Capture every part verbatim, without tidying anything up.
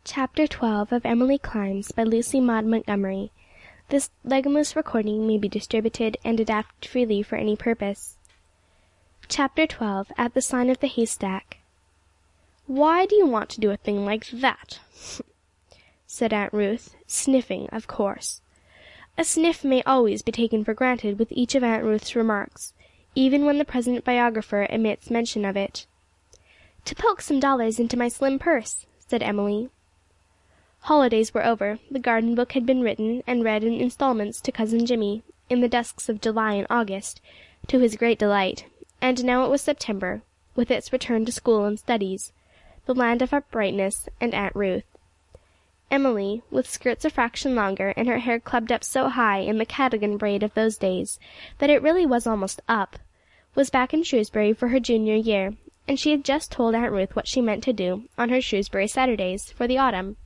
Chapter twelve of Emily Climbs by Lucy Maud Montgomery. This legitimate recording may be distributed and adapted freely for any purpose. Chapter twelve. At the Sign of the Haystack. "Why do you want to do a thing like that?" said Aunt Ruth, sniffing, of course. A sniff may always be taken for granted with each of Aunt Ruth's remarks, even when the present biographer omits mention of it. "To poke some dollars into my slim purse," said Emily. Holidays were over, the garden book had been written and read in instalments to Cousin Jimmy, in the dusks of July and August, to his great delight, and now it was September, with its return to school and studies, the land of uprightness and Aunt Ruth. Emily, with skirts a fraction longer and her hair clubbed up so high in the Cadogan braid of those days that it really was almost up, was back in Shrewsbury for her junior year, and she had just told Aunt Ruth what she meant to do, on her Shrewsbury Saturdays, for the autumn.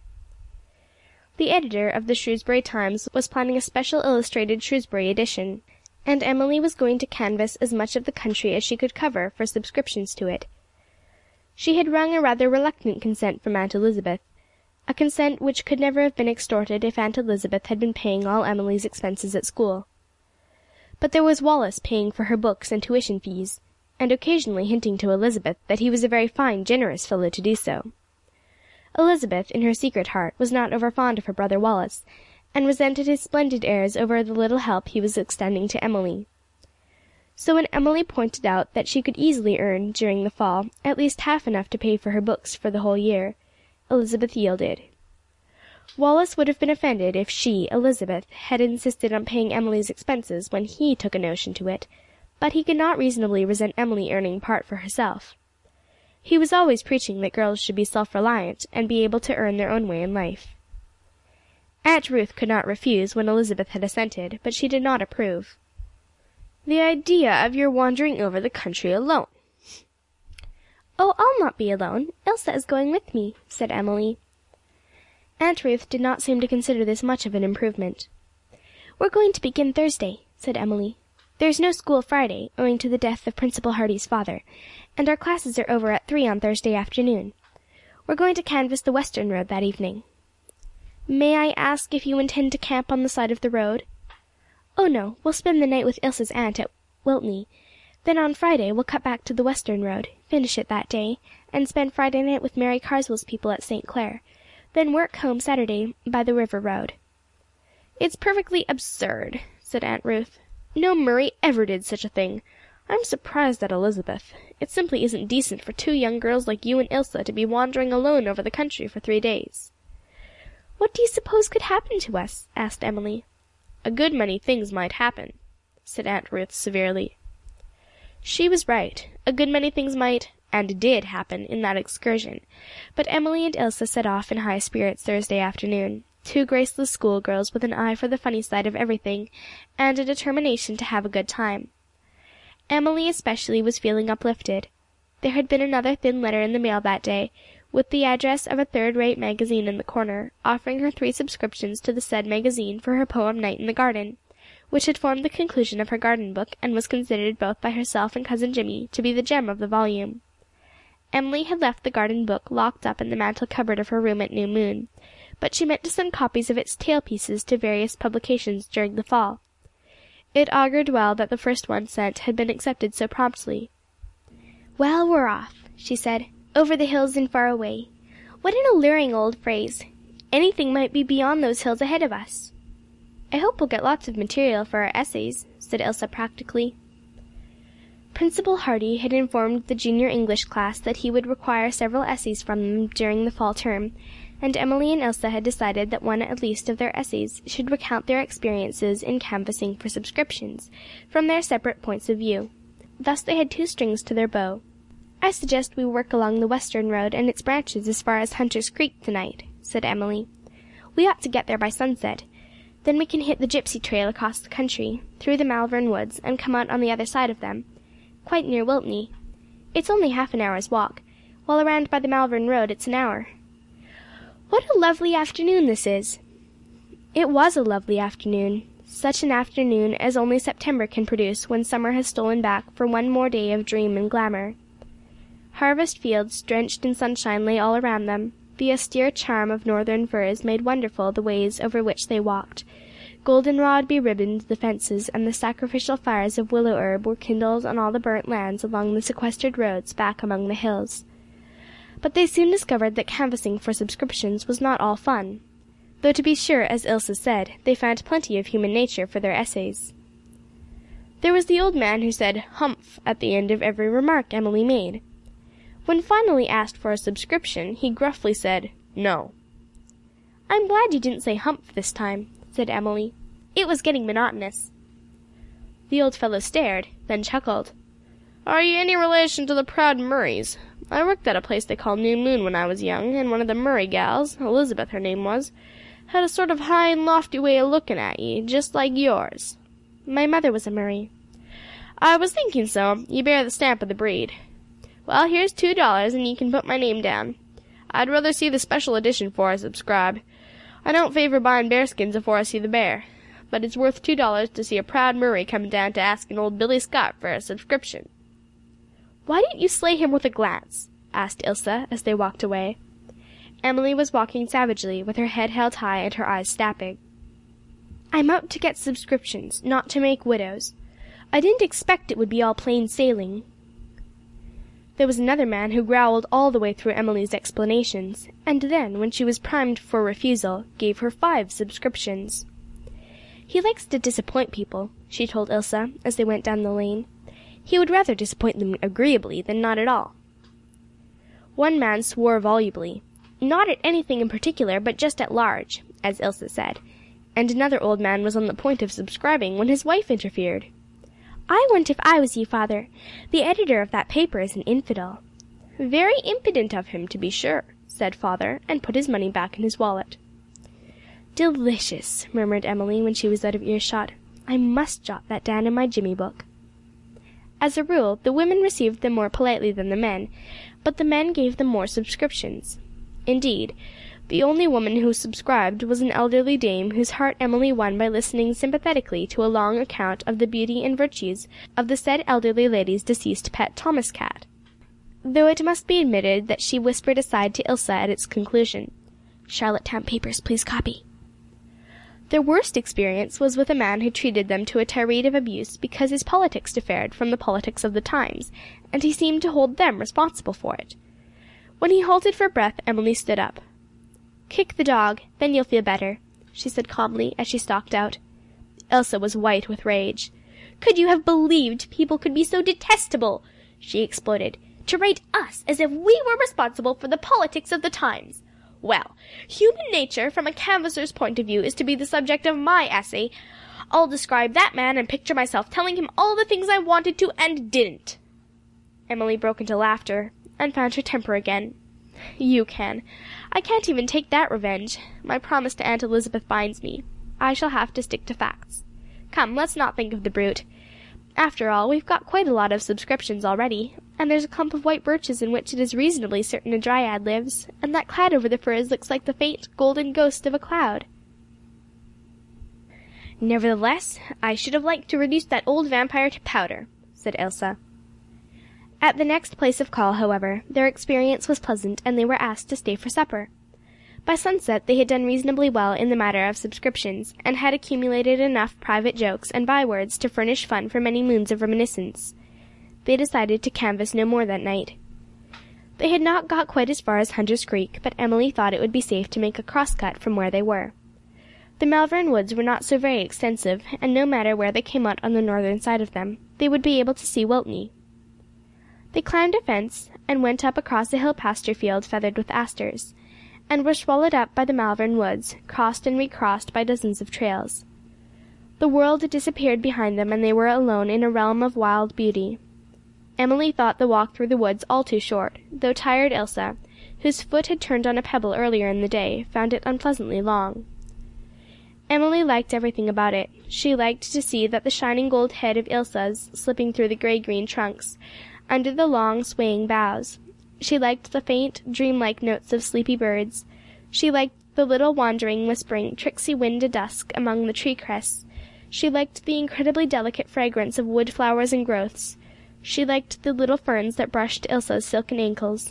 The editor of the Shrewsbury Times was planning a special illustrated Shrewsbury edition, and Emily was going to canvass as much of the country as she could cover for subscriptions to it. She had wrung a rather reluctant consent from Aunt Elizabeth, a consent which could never have been extorted if Aunt Elizabeth had been paying all Emily's expenses at school. But there was Wallace paying for her books and tuition fees, and occasionally hinting to Elizabeth that he was a very fine, generous fellow to do so. Elizabeth, in her secret heart, was not over fond of her brother Wallace, and resented his splendid airs over the little help he was extending to Emily. So when Emily pointed out that she could easily earn, during the fall, at least half enough to pay for her books for the whole year, Elizabeth yielded. Wallace would have been offended if she, Elizabeth, had insisted on paying Emily's expenses when he took a notion to it, but he could not reasonably resent Emily earning part for herself. He was always preaching that girls should be self-reliant, and be able to earn their own way in life. Aunt Ruth could not refuse when Elizabeth had assented, but she did not approve. "The idea of your wandering over the country alone!" "Oh, I'll not be alone. Ilsa is going with me," said Emily. Aunt Ruth did not seem to consider this much of an improvement. "We're going to begin Thursday," said Emily. "There's no school Friday, owing to the death of Principal Hardy's father, and our classes are over at three on Thursday afternoon. We're going to canvass the western road that evening." "May I ask if you intend to camp on the side of the road?" "Oh, no, we'll spend the night with Ilsa's aunt at Wiltney. Then on Friday we'll cut back to the western road, finish it that day, and spend Friday night with Mary Carswell's people at Saint Clair, then work home Saturday by the river road." "It's perfectly absurd," said Aunt Ruth. "No Murray ever did such a thing. I'm surprised at Elizabeth. It simply isn't decent for two young girls like you and Ilsa to be wandering alone over the country for three days." "What do you suppose could happen to us?" asked Emily. "A good many things might happen," said Aunt Ruth severely. She was right. A good many things might, and did, happen in that excursion, but Emily and Ilsa set off in high spirits Thursday afternoon, two graceless schoolgirls with an eye for the funny side of everything, and a determination to have a good time. Emily especially was feeling uplifted. There had been another thin letter in the mail that day, with the address of a third-rate magazine in the corner, offering her three subscriptions to the said magazine for her poem Night in the Garden, which had formed the conclusion of her garden book, and was considered both by herself and Cousin Jimmy to be the gem of the volume. Emily had left the garden book locked up in the mantel cupboard of her room at New Moon, but she meant to send copies of its tail-pieces to various publications during the fall. It augured well that the first one sent had been accepted so promptly. "Well, we're off," she said, "over the hills and far away. What an alluring old phrase! Anything might be beyond those hills ahead of us." "I hope we'll get lots of material for our essays," said Ilsa practically. Principal Hardy had informed the junior English class that he would require several essays from them during the fall term, and Emily and Ilsa had decided that one at least of their essays should recount their experiences in canvassing for subscriptions, from their separate points of view. Thus they had two strings to their bow. "I suggest we work along the western road and its branches as far as Hunter's Creek tonight," said Emily. "We ought to get there by sunset. Then we can hit the gypsy trail across the country, through the Malvern woods, and come out on the other side of them, quite near Wiltney. It's only half an hour's walk, while around by the Malvern road it's an hour." "What a lovely afternoon this is!" It was a lovely afternoon, such an afternoon as only September can produce when summer has stolen back for one more day of dream and glamour. Harvest fields drenched in sunshine lay all around them, The austere charm of northern firs made wonderful the ways over which they walked. Goldenrod beribboned the fences, and the sacrificial fires of willow herb were kindled on all the burnt lands along the sequestered roads back among the hills. But they soon discovered that canvassing for subscriptions was not all fun, though to be sure, as Ilse said, they found plenty of human nature for their essays. There was the old man who said "humph" at the end of every remark Emily made. When finally asked for a subscription, he gruffly said "no." "I'm glad you didn't say humph this time," said Emily. "It was getting monotonous." The old fellow stared, then chuckled. "Are you any relation to the proud Murrays? I worked at a place they call New Moon when I was young, and one of the Murray gals, Elizabeth her name was, had a sort of high and lofty way of looking at ye, just like yours." "My mother was a Murray." "I was thinking so. You bear the stamp of the breed. Well, here's two dollars, and you can put my name down. I'd rather see the special edition afore I subscribe. I don't favour buying bearskins afore I see the bear. But it's worth two dollars to see a proud Murray coming down to asking old Billy Scott for a subscription." "Why didn't you slay him with a glance?" asked Ilse, as they walked away. Emily was walking savagely, with her head held high and her eyes snapping. "I'm out to get subscriptions, not to make widows. I didn't expect it would be all plain sailing." There was another man who growled all the way through Emily's explanations, and then, when she was primed for refusal, gave her five subscriptions. "He likes to disappoint people," she told Ilse, as they went down the lane. "He would rather disappoint them agreeably than not at all." One man swore volubly, not at anything in particular, but just at large, as Ilse said, and another old man was on the point of subscribing when his wife interfered. "I wouldn't if I was you, father. The editor of that paper is an infidel." "Very impudent of him, to be sure," said father, and put his money back in his wallet. "Delicious," murmured Emily when she was out of earshot. "I must jot that down in my Jimmy book." As a rule, the women received them more politely than the men, but the men gave them more subscriptions. Indeed, the only woman who subscribed was an elderly dame whose heart Emily won by listening sympathetically to a long account of the beauty and virtues of the said elderly lady's deceased pet Thomas cat, though it must be admitted that she whispered aside to Ilse at its conclusion, "Charlottetown papers, please copy." Their worst experience was with a man who treated them to a tirade of abuse because his politics differed from the politics of the times, and he seemed to hold them responsible for it. When he halted for breath, Emily stood up. "Kick the dog, then you'll feel better," she said calmly, as she stalked out. Ilse was white with rage. "Could you have believed people could be so detestable?" she exploded. "To rate us as if we were responsible for the politics of the times! Well, human nature, from a canvasser's point of view, is to be the subject of my essay. I'll describe that man and picture myself telling him all the things I wanted to and didn't." Emily broke into laughter, and found her temper again. "You can. I can't even take that revenge. My promise to Aunt Elizabeth binds me. I shall have to stick to facts. Come, let's not think of the brute. After all, we've got quite a lot of subscriptions already, and there's a clump of white birches in which it is reasonably certain a dryad lives, and that cloud over the firs looks like the faint, golden ghost of a cloud." "Nevertheless, I should have liked to reduce that old vampire to powder," said Ilse. At the next place of call, however, their experience was pleasant, and they were asked to stay for supper. By sunset they had done reasonably well in the matter of subscriptions, and had accumulated enough private jokes and bywords to furnish fun for many moons of reminiscence. They decided to canvass no more that night. They had not got quite as far as Hunter's Creek, but Emily thought it would be safe to make a cross-cut from where they were. The Malvern woods were not so very extensive, and no matter where they came out on the northern side of them, they would be able to see Wiltney. They climbed a fence, and went up across a hill pasture field feathered with asters, and were swallowed up by the Malvern woods, crossed and recrossed by dozens of trails. The world had disappeared behind them, and they were alone in a realm of wild beauty. Emily thought the walk through the woods all too short, though tired Ilse, whose foot had turned on a pebble earlier in the day, found it unpleasantly long. Emily liked everything about it. She liked to see that the shining gold head of Ilse's slipping through the grey-green trunks, under the long, swaying boughs. She liked the faint, dreamlike notes of sleepy birds. She liked the little wandering, whispering, tricksy wind at dusk among the tree crests. She liked the incredibly delicate fragrance of wood flowers and growths. She liked the little ferns that brushed Ilse's silken ankles.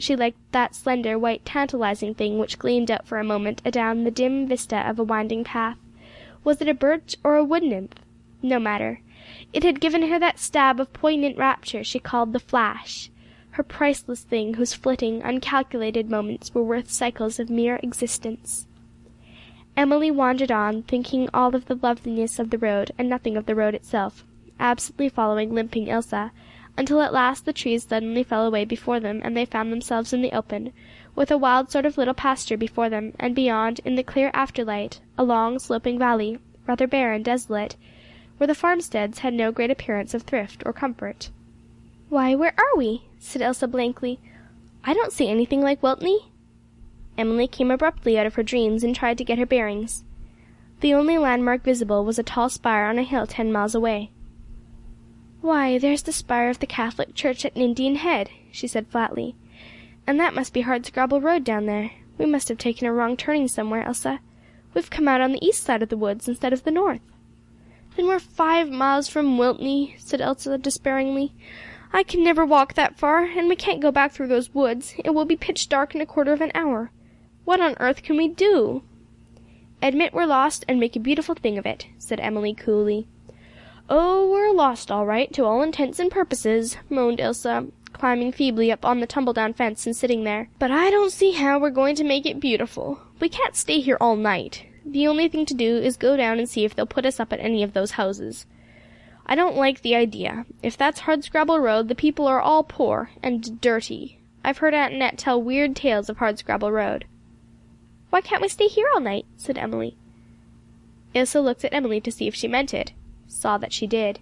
she liked that slender, white, tantalizing thing which gleamed out for a moment adown the dim vista of a winding path. Was it a birch or a wood nymph? No matter. It had given her that stab of poignant rapture she called the flash, her priceless thing whose flitting, uncalculated moments were worth cycles of mere existence. Emily wandered on, thinking all of the loveliness of the road, and nothing of the road itself, absently following limping Ilse, until at last the trees suddenly fell away before them, and they found themselves in the open, with a wild sort of little pasture before them, and beyond, in the clear afterlight, a long sloping valley, rather bare and desolate, where the farmsteads had no great appearance of thrift or comfort. "Why, where are we?" said Ilse blankly. "I don't see anything like Wiltney." Emily came abruptly out of her dreams and tried to get her bearings. The only landmark visible was a tall spire on a hill ten miles away. "Why, there's the spire of the Catholic church at Indian Head," she said flatly. "And that must be Hardscrabble Road down there. We must have taken a wrong turning somewhere, Elsa. We've come out on the east side of the woods instead of the north." "Then we're five miles from Wiltney," said Elsa despairingly. "I can never walk that far, and we can't go back through those woods. It will be pitch dark in a quarter of an hour. What on earth can we do?" "Admit we're lost, and make a beautiful thing of it," said Emily coolly. "Oh, we're lost all right, to all intents and purposes," moaned Ilse, climbing feebly up on the tumble-down fence and sitting there. "But I don't see how we're going to make it beautiful. We can't stay here all night. The only thing to do is go down and see if they'll put us up at any of those houses. I don't like the idea. If that's Hardscrabble Road, the people are all poor and dirty. I've heard Aunt Annette tell weird tales of Hardscrabble Road." "Why can't we stay here all night?" said Emily. Ilse looked at Emily to see if she meant it. Saw that she did.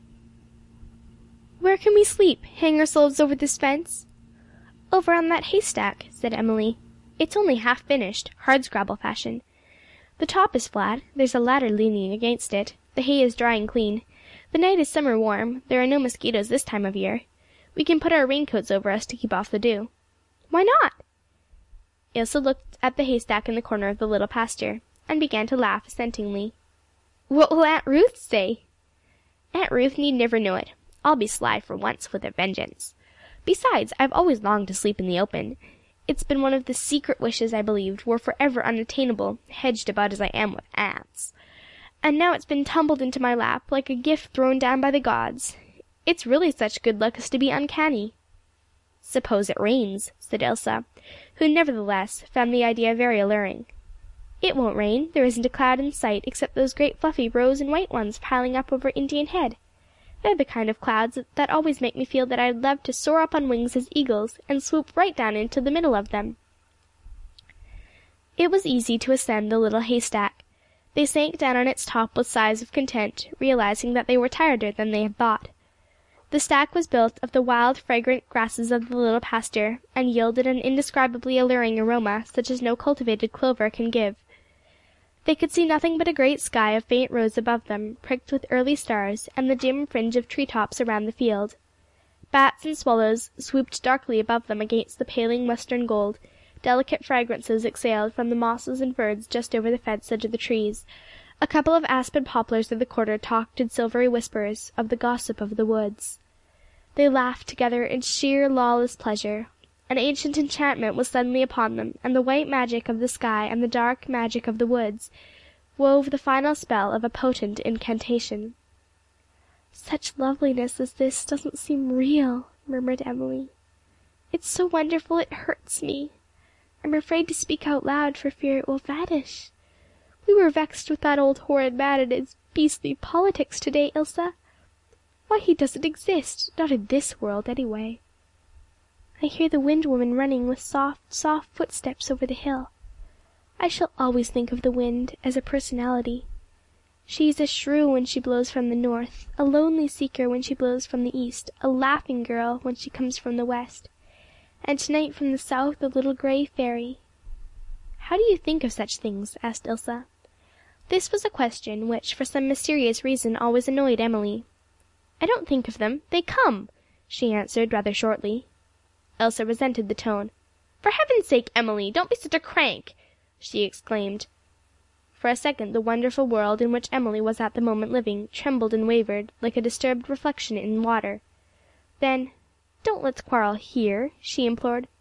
"Where can we sleep? Hang ourselves over this fence?" "Over on that haystack," said Emily. "It's only half finished, Hardscrabble fashion. The top is flat, there's a ladder leaning against it, the hay is dry and clean. The night is summer warm, there are no mosquitoes this time of year. We can put our raincoats over us to keep off the dew." "Why not?" Ilse looked at the haystack in the corner of the little pasture, and began to laugh assentingly. "What will Aunt Ruth say?" "Aunt Ruth need never know it. I'll be sly for once, with a vengeance. Besides, I've always longed to sleep in the open. It's been one of the secret wishes I believed were forever unattainable, hedged about as I am with ants. And now it's been tumbled into my lap, like a gift thrown down by the gods. It's really such good luck as to be uncanny." "Suppose it rains," said Ilse, who nevertheless found the idea very alluring. "It won't rain. There isn't a cloud in sight except those great fluffy rose and white ones piling up over Indian Head. They're the kind of clouds that always make me feel that I'd love to soar up on wings as eagles and swoop right down into the middle of them." It was easy to ascend the little haystack. They sank down on its top with sighs of content, realizing that they were tireder than they had thought. The stack was built of the wild, fragrant grasses of the little pasture, and yielded an indescribably alluring aroma such as no cultivated clover can give. They could see nothing but a great sky of faint rose above them, pricked with early stars, and the dim fringe of tree-tops around the field. Bats and swallows swooped darkly above them against the paling western gold. Delicate fragrances exhaled from the mosses and ferns just over the fence edge of the trees. A couple of aspen poplars of the quarter talked in silvery whispers of the gossip of the woods. They laughed together in sheer lawless pleasure. An ancient enchantment was suddenly upon them, and the white magic of the sky and the dark magic of the woods wove the final spell of a potent incantation. "Such loveliness as this doesn't seem real," murmured Emily. "It's so wonderful it hurts me. I'm afraid to speak out loud for fear it will vanish. We were vexed with that old horrid man and his beastly politics today, Ilse. Why, he doesn't exist, not in this world, anyway. I hear the Wind Woman running with soft, soft footsteps over the hill. I shall always think of the wind as a personality. She is a shrew when she blows from the north, a lonely seeker when she blows from the east, a laughing girl when she comes from the west, and tonight from the south a little grey fairy." "How do you think of such things?" asked Ilse. This was a question which, for some mysterious reason, always annoyed Emily. "I don't think of them. They come," she answered rather shortly. Elsa resented the tone. "For heaven's sake, Emily, don't be such a crank!" she exclaimed. For a second the wonderful world in which Emily was at the moment living trembled and wavered, like a disturbed reflection in water. Then, "Don't let's quarrel here," she implored.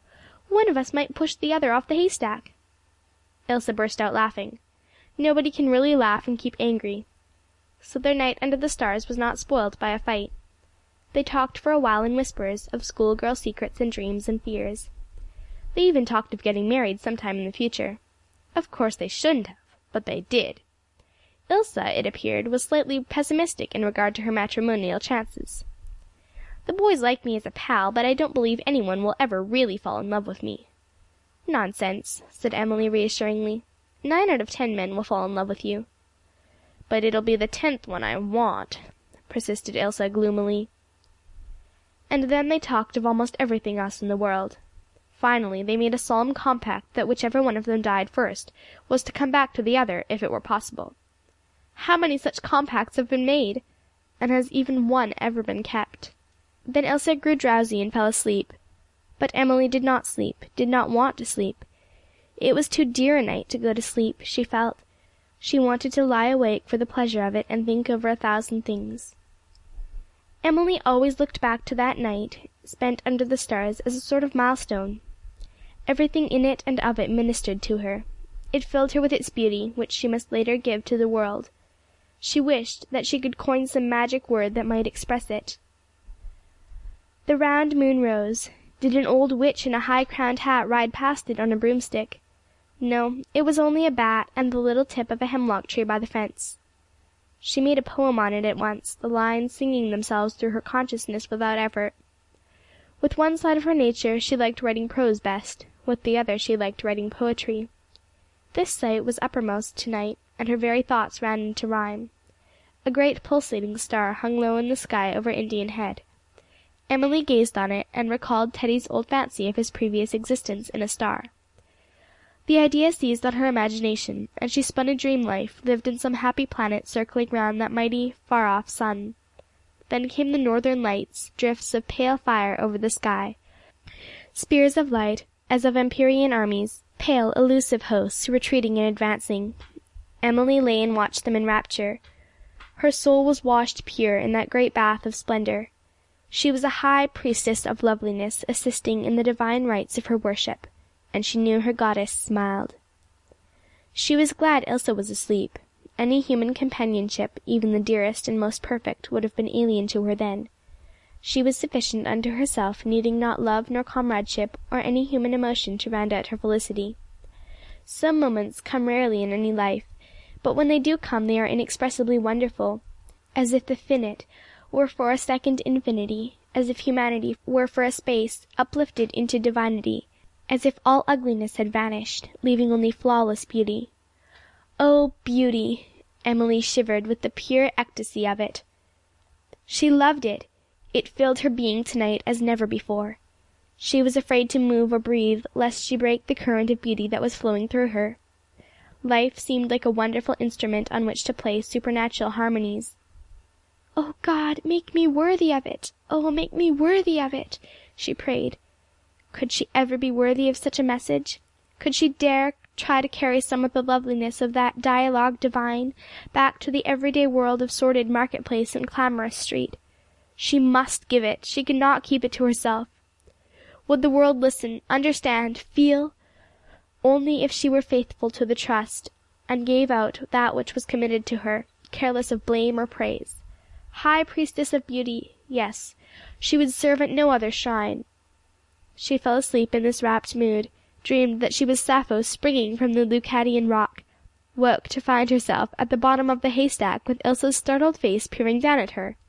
One of us might push the other off the haystack." Ilse burst out laughing. Nobody can really laugh and keep angry. So their night under the stars was not spoiled by a fight. They talked for a while in whispers, of schoolgirl secrets and dreams and fears. They even talked of getting married some time in the future. Of course they shouldn't have, but they did. Ilse, it appeared, was slightly pessimistic in regard to her matrimonial chances. "The boys like me as a pal, but I don't believe anyone will ever really fall in love with me." "Nonsense," said Emily reassuringly. "Nine out of ten men will fall in love with you." "But it'll be the tenth one I want," persisted Ilse gloomily. And then they talked of almost everything else in the world. Finally they made a solemn compact that whichever one of them died first was to come back to the other, if it were possible. How many such compacts have been made? And has even one ever been kept? Then Ilse grew drowsy and fell asleep. But Emily did not sleep, did not want to sleep. It was too dear a night to go to sleep, she felt. She wanted to lie awake for the pleasure of it and think over a thousand things. Emily always looked back to that night spent under the stars as a sort of milestone. Everything in it and of it ministered to her. It filled her with its beauty, which she must later give to the world. She wished that she could coin some magic word that might express it. The round moon rose. Did an old witch in a high-crowned hat ride past it on a broomstick? No, it was only a bat and the little tip of a hemlock tree by the fence. She made a poem on it at once, the lines singing themselves through her consciousness without effort. With one side of her nature she liked writing prose best, with the other she liked writing poetry. This sight was uppermost to-night, and her very thoughts ran into rhyme. A great pulsating star hung low in the sky over Indian Head. Emily gazed on it, and recalled Teddy's old fancy of his previous existence in a star. The idea seized on her imagination, and she spun a dream life, lived in some happy planet circling round that mighty, far-off sun. Then came the northern lights, drifts of pale fire over the sky, spears of light, as of Empyrean armies, pale, elusive hosts, retreating and advancing. Emily lay and watched them in rapture. Her soul was washed pure in that great bath of splendor. She was a high priestess of loveliness, assisting in the divine rites of her worship, and she knew her goddess smiled. She was glad Ilse was asleep. Any human companionship, even the dearest and most perfect, would have been alien to her then. She was sufficient unto herself, needing not love nor comradeship or any human emotion to round out her felicity. Some moments come rarely in any life, but when they do come they are inexpressibly wonderful, as if the finite were for a second infinity, as if humanity were for a space uplifted into divinity, as if all ugliness had vanished, leaving only flawless beauty. Oh, beauty! Emily shivered with the pure ecstasy of it. She loved it. It filled her being tonight as never before. She was afraid to move or breathe, lest she break the current of beauty that was flowing through her. Life seemed like a wonderful instrument on which to play supernatural harmonies. "Oh, God, make me worthy of it! Oh, make me worthy of it!" she prayed. Could she ever be worthy of such a message? Could she dare try to carry some of the loveliness of that dialogue divine back to the everyday world of sordid marketplace and clamorous street? She must give it. She could not keep it to herself. Would the world listen, understand, feel? Only if she were faithful to the trust, and gave out that which was committed to her, careless of blame or praise. High priestess of beauty, yes, she would serve at no other shrine. She fell asleep in this rapt mood, dreamed that she was Sappho springing from the Leucadian rock, woke to find herself at the bottom of the haystack with Ilse's startled face peering down at her.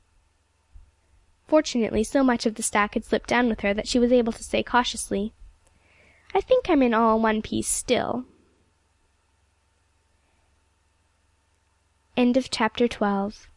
Fortunately, so much of the stack had slipped down with her that she was able to say cautiously, "I think I'm in all one piece still." End of chapter twelve.